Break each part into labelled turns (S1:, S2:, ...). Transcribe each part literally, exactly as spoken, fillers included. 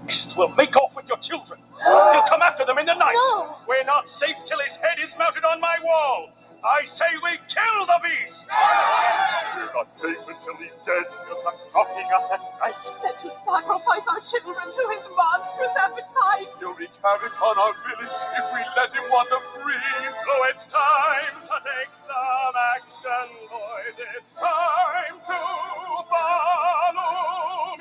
S1: Beast will make off with your children. He'll come after them in the night.
S2: No.
S1: We're not safe till his head is mounted on my wall. I say we kill the beast.
S3: We're not safe until he's dead. He'll come stalking us at night.
S2: Said to sacrifice our children to his monstrous appetite.
S3: He'll wreak havoc on our village if we let him wander free.
S1: So it's time to take some action, boys. It's time to follow me.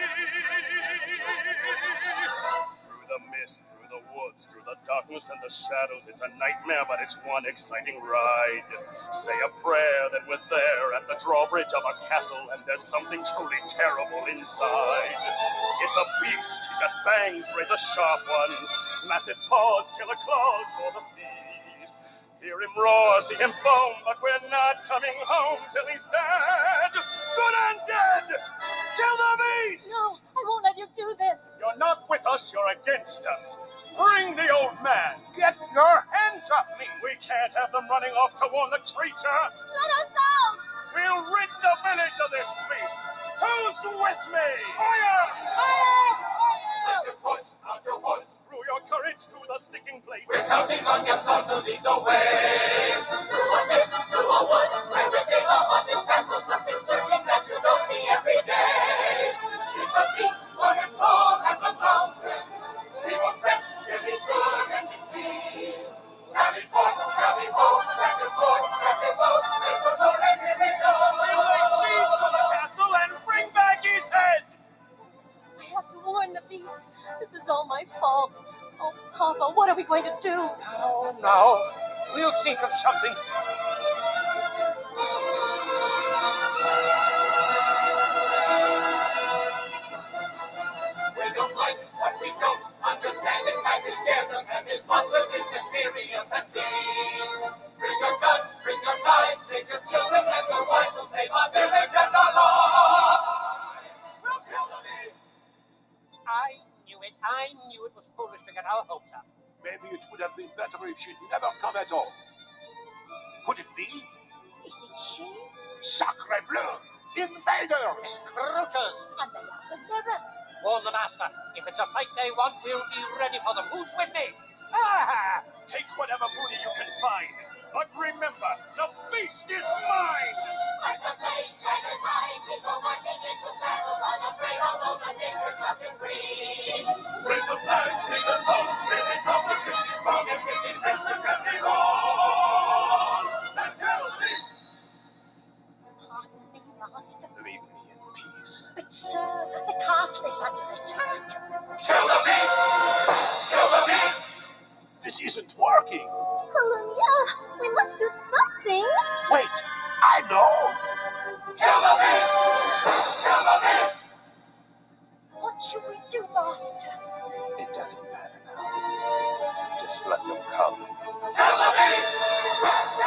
S1: Through the mist, through the woods, through the darkness and the shadows. It's a nightmare, but it's one exciting ride. Say a prayer that we're there at the drawbridge of a castle, and there's something truly terrible inside. It's a beast. He's got fangs, razor sharp ones, massive paws, killer claws for the feast. Hear him roar, see him foam, but we're not coming home till he's dead. Good and dead. Kill the beast.
S2: No, I won't let you do this.
S1: You're not with us, you're against us. Bring the old man.
S4: Get your hands off me!
S1: We can't have them running off to warn the creature.
S2: Let us out!
S1: We'll rid the village of this beast. Who's with me?
S4: Fire!
S3: Out your torch, out your horse.
S1: Through your courage to the sticking place.
S3: We're counting on Gaston to lead the way. Through a mist, through a wood, where within a haunted castle, something's lurking that you don't see every day. It's a beast, one as tall as a mountain. We will press till he's good and deceased. Sally forth, sally home, crack a sword, crack a bow, break the door, and here we go.
S1: We'll lay siege to the castle and bring back his head.
S2: I have to warn the beast. This is all my fault. Oh, Papa, what are we going to do?
S4: No, no. We'll think of something.
S3: We don't like what we don't understand. It madly scares us, and this monster is mysterious and please. Bring your guns, bring your knives, save your children and your wives. We'll save our village and our lives. We'll kill the beast.
S4: I knew it. I knew it was foolish to get our hopes up.
S5: Maybe it would have been better if she'd never come at all. Could it be?
S2: Is it she?
S5: Sacre bleu! Invaders!
S4: Recruiters!
S2: And they are the leather.
S4: Warn the master. If it's a fight they want, we'll be ready for them. Who's with me? Ah!
S1: Take whatever booty you can find. But remember, the beast is mine.
S3: Hearts of blaze, daggers high, people marching into battle, unafraid, although the danger doesn't breathe. Raise the flag, sing the song, if it comes, it will be strong, and with it, let's the country on. Let's kill the beast.
S2: Pardon me, Master.
S1: Leave me in peace.
S2: But, sir, the castle is under attack.
S3: Kill the beast! Kill the beast!
S5: This isn't working.
S2: Colonia, we must do something.
S5: Wait, I know.
S3: Kill the beast! Kill the beast!
S2: What should we do, Master?
S1: It doesn't matter now. Just let them come.
S3: Kill the beast!